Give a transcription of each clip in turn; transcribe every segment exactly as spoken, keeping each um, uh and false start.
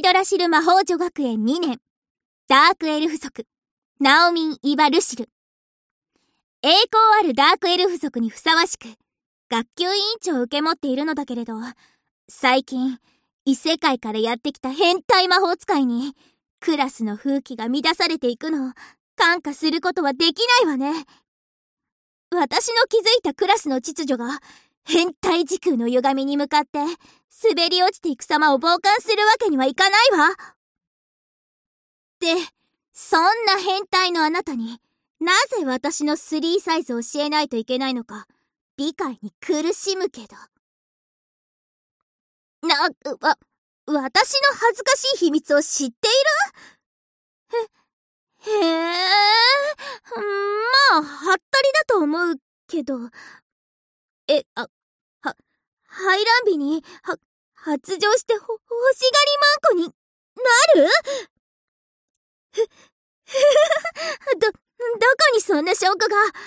ドラシル魔法女学園にねん、ダークエルフ族、ナオミン・イバ・ルシル。栄光あるダークエルフ族にふさわしく、学級委員長を受け持っているのだけれど、最近、異世界からやってきた変態魔法使いに、クラスの風紀が乱されていくのを、看過することはできないわね。私の築いたクラスの秩序が、変態時空の歪みに向かって、滑り落ちていく様を傍観するわけにはいかないわ。で、そんな変態のあなたに、なぜ私のスリーサイズを教えないといけないのか、理解に苦しむけど。な、わ、私の恥ずかしい秘密を知っている？へ、へえ、まあ、はったりだと思うけど。え、あ、は、排卵日に、は、発情してほ、欲しがりマンコになる？ふ、ふふど、どこにそんな証拠が？は、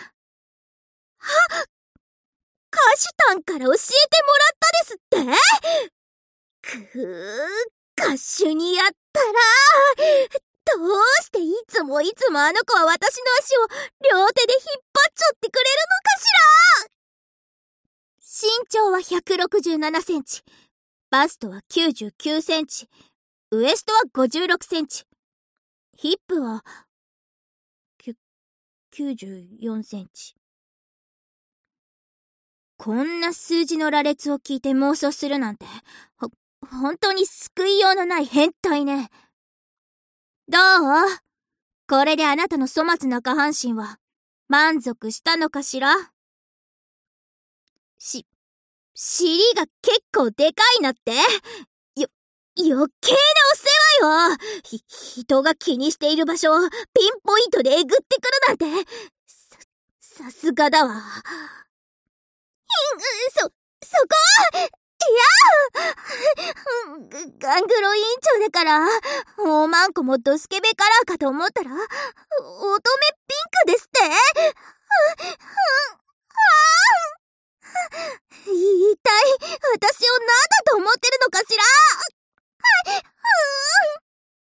カシュタンから教えてもらったですって？くぅ、カッシュにやったら、どうしていつもいつもあの子は私の足を両手で引っ張っちゃってくれるのかしら？身長はひゃくろくじゅうななセンチ、バストはきゅうじゅうきゅうセンチ、ウエストはごじゅうろくセンチ、ヒップはきゅきゅうじゅうよんセンチ。こんな数字の羅列を聞いて妄想するなんて、ほ、本当に救いようのない変態ね。どう？これであなたの粗末な下半身は満足したのかしら？し、尻が結構でかいなって？よ、余計なお世話よ。ひ、人が気にしている場所をピンポイントでえぐってくるなんて、さ、さすがだわ。そ、そこは、いやガングロ委員長だから、おまんこもドスケベカラーかと思ったら、乙女ピンクですって？